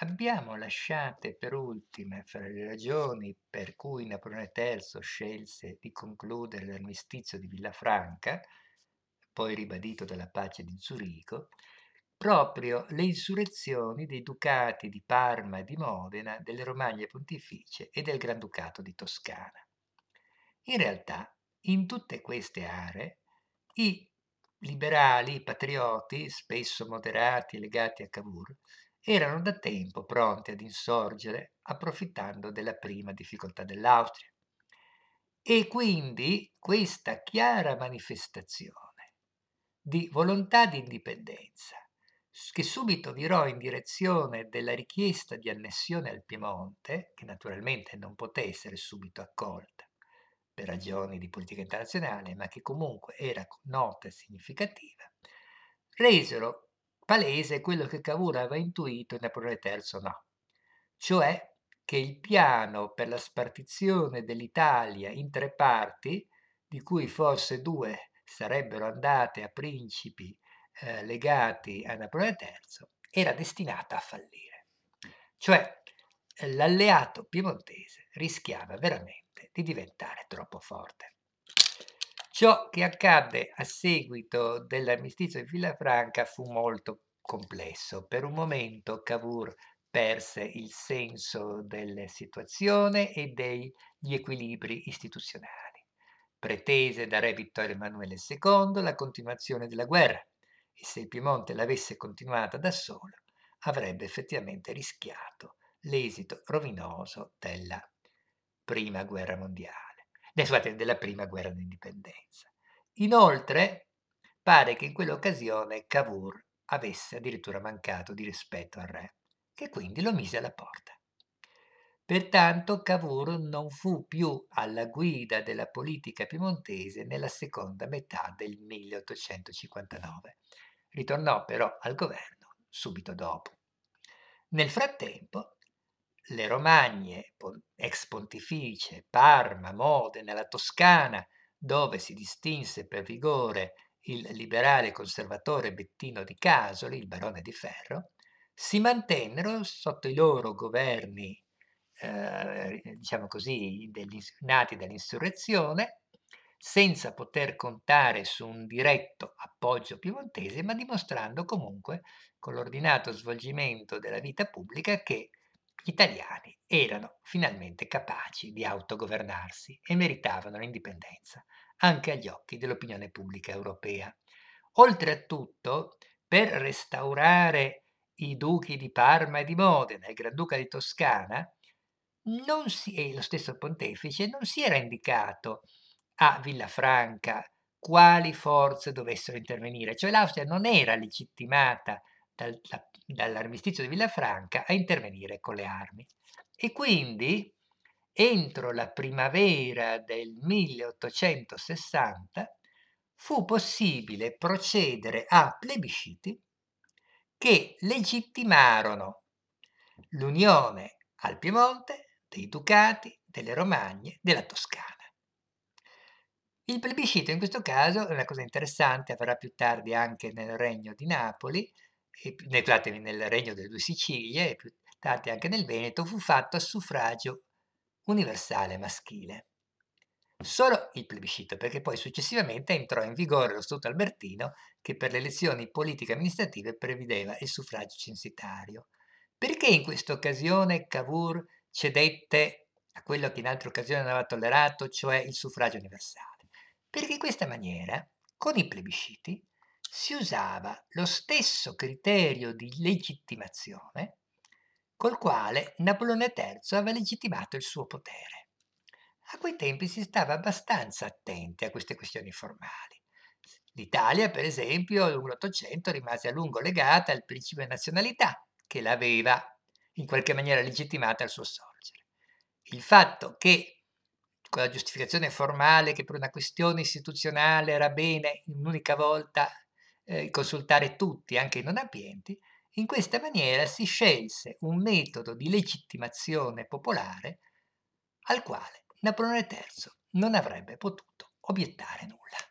abbiamo lasciate per ultime fra le ragioni per cui Napoleone III scelse di concludere l'armistizio di Villafranca, poi ribadito dalla pace di Zurigo, proprio le insurrezioni dei ducati di Parma e di Modena, delle Romagne Pontificie e del Granducato di Toscana. In realtà, in tutte queste aree, i liberali, i patrioti, spesso moderati e legati a Cavour, erano da tempo pronti ad insorgere approfittando della prima difficoltà dell'Austria. E quindi questa chiara manifestazione di volontà di indipendenza, che subito virò in direzione della richiesta di annessione al Piemonte, che naturalmente non poté essere subito accolta per ragioni di politica internazionale, ma che comunque era nota e significativa, resero palese quello che Cavour aveva intuito e Napoleone III no, cioè che il piano per la spartizione dell'Italia in tre parti, di cui forse due sarebbero andate a principi legati a Napoleone III, era destinata a fallire. Cioè l'alleato piemontese rischiava veramente di diventare troppo forte. Ciò che accadde a seguito dell'armistizio di Villafranca fu molto complesso. Per un momento Cavour perse il senso della situazione e degli equilibri istituzionali. Pretese da re Vittorio Emanuele II la continuazione della guerra e se il Piemonte l'avesse continuata da solo avrebbe effettivamente rischiato l'esito rovinoso della prima guerra mondiale, della prima guerra d'indipendenza. Inoltre, pare che in quell'occasione Cavour avesse addirittura mancato di rispetto al re, che quindi lo mise alla porta. Pertanto Cavour non fu più alla guida della politica piemontese nella seconda metà del 1859. Ritornò però al governo subito dopo. Nel frattempo, le Romagne, ex pontificie, Parma, Modena, la Toscana, dove si distinse per vigore il liberale conservatore Bettino di Casoli, il barone di Ferro, si mantennero sotto i loro governi, diciamo così, nati dall'insurrezione, senza poter contare su un diretto appoggio piemontese, ma dimostrando comunque, con l'ordinato svolgimento della vita pubblica, che gli italiani erano finalmente capaci di autogovernarsi e meritavano l'indipendenza, anche agli occhi dell'opinione pubblica europea. Oltretutto, per restaurare i duchi di Parma e di Modena e il Granduca di Toscana, e lo stesso pontefice non si era indicato a Villafranca quali forze dovessero intervenire, cioè l'Austria non era legittimata dall'armistizio di Villafranca a intervenire con le armi. E quindi, entro la primavera del 1860, fu possibile procedere a plebisciti che legittimarono l'unione al Piemonte dei Ducati, delle Romagne, della Toscana. Il plebiscito in questo caso è una cosa interessante, avverrà più tardi anche nel regno di Napoli, nel regno delle due Sicilie e più tardi anche nel Veneto, fu fatto a suffragio universale maschile. Solo il plebiscito, perché poi successivamente entrò in vigore lo Statuto Albertino che per le elezioni politiche e amministrative prevedeva il suffragio censitario. Perché in questa occasione Cavour cedette a quello che in altre occasioni non aveva tollerato, cioè il suffragio universale? Perché in questa maniera, con i plebisciti, si usava lo stesso criterio di legittimazione col quale Napoleone III aveva legittimato il suo potere. A quei tempi si stava abbastanza attenti a queste questioni formali. L'Italia, per esempio, lungo l'Ottocento rimase a lungo legata al principio di nazionalità, che l'aveva in qualche maniera legittimata al suo sorgere. Il fatto che, con la giustificazione formale che per una questione istituzionale era bene in un'unica volta consultare tutti, anche i non abbienti, in questa maniera si scelse un metodo di legittimazione popolare al quale Napoleone III non avrebbe potuto obiettare nulla.